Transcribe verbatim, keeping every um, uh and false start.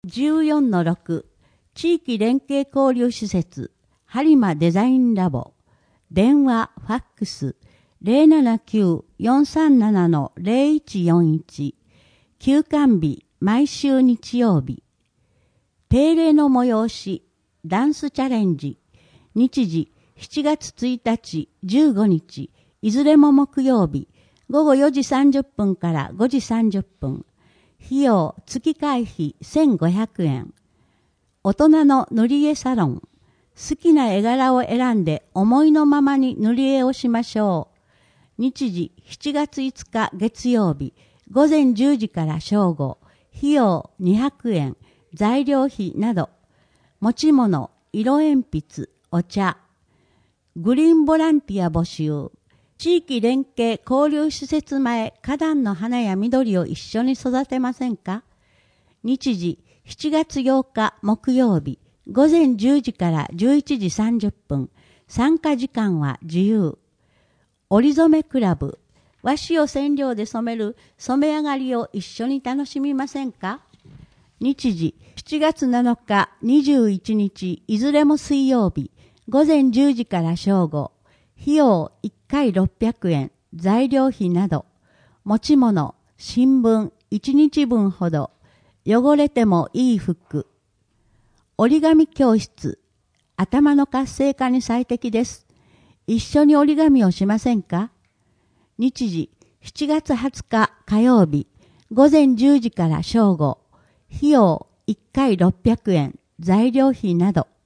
じゅうよんのろく 地域連携交流施設播磨デザインラボ電話ファックス ゼロななきゅう よんさんなな ゼロいちよんいち 休館日毎週日曜日定例の催しダンスチャレンジ日時しちがつついたちじゅうごにちいずれも木曜日ごごよじさんじゅっぷんからごじさんじゅっぷん費用月会費せんごひゃくえん大人の塗り絵サロン好きな絵柄を選んで思いのままに塗り絵をしましょう日時しちがついつか月曜日ごぜんじゅうじから正午費用にひゃくえん材料費など持ち物色鉛筆お茶グリーンボランティア募集地域連携交流施設前花壇の花や緑を一緒に育てませんか日時しちがつようか木曜日ごぜんじゅうじからじゅういちじさんじゅっぷん参加時間は自由織染めクラブ和紙を染料で染める染め上がりを一緒に楽しみませんか日時しちがつなのかにじゅういちにちいずれも水曜日ごぜんじゅうじから正午費用いっかいろっぴゃくえん材料費など持ち物新聞いちにちぶんほど汚れてもいい服折り紙教室頭の活性化に最適です一緒に折り紙をしませんか日時しちがつはつか火曜日ごぜんじゅうじから正午費用いっかいろっぴゃくえん材料費など